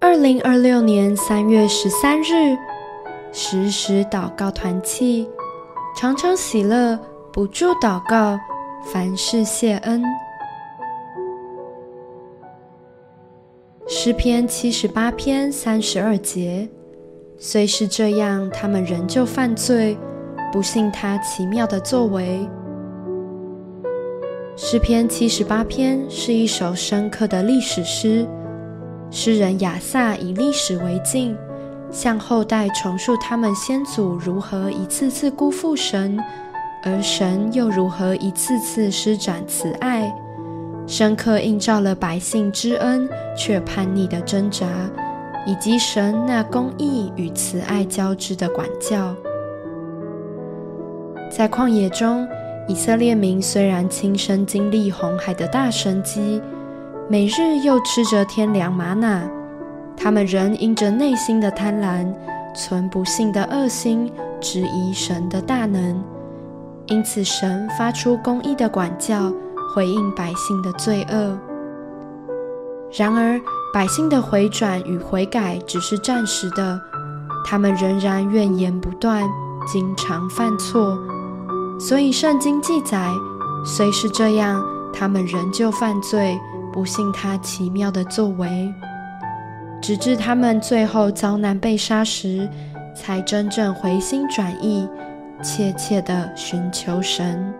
2026年3月13日，时时祷告团契，常常喜乐，不住祷告，凡事谢恩。诗篇78篇32节，虽是这样，他们仍旧犯罪，不信他奇妙的作为。诗篇78篇是一首深刻的历史诗，诗人亚萨以历史为镜，向后代重述他们先祖如何一次次辜负神，而神又如何一次次施展慈爱，深刻映照了百姓知恩却叛逆的挣扎，以及神那公义与慈爱交织的管教。在旷野中，以色列民虽然亲身经历红海的大神迹，每日又吃着天粮玛纳，他们仍因着内心的贪婪，存不信的恶心，质疑神的大能。因此神发出公义的管教，回应百姓的罪恶。然而百姓的回转与悔改只是暂时的，他们仍然怨言不断，经常犯错。所以圣经记载，虽是这样，他们仍旧犯罪，不信他奇妙的作为，直至他们最后遭难被杀时，才真正回心转意，切切地寻求神。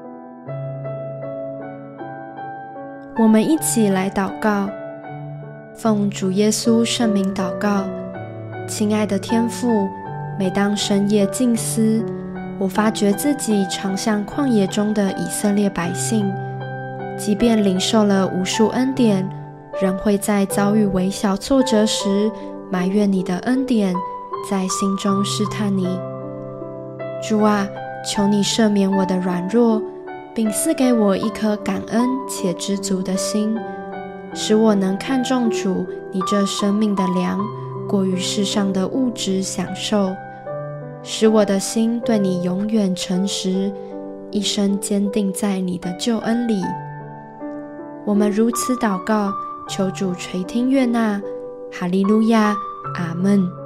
我们一起来祷告，奉主耶稣圣名祷告。亲爱的天父，每当深夜静思，我发觉自己常像旷野中的以色列百姓，即便领受了无数恩典，仍会在遭遇微小挫折时埋怨你的恩典，在心中试探你。主啊，求你赦免我的软弱，并赐给我一颗感恩且知足的心，使我能看重主你这生命的粮，过于世上的物质享受，使我的心对你永远诚实，一生坚定在你的救恩里。我们如此祷告，求主垂听悦纳，哈利路亚，阿们。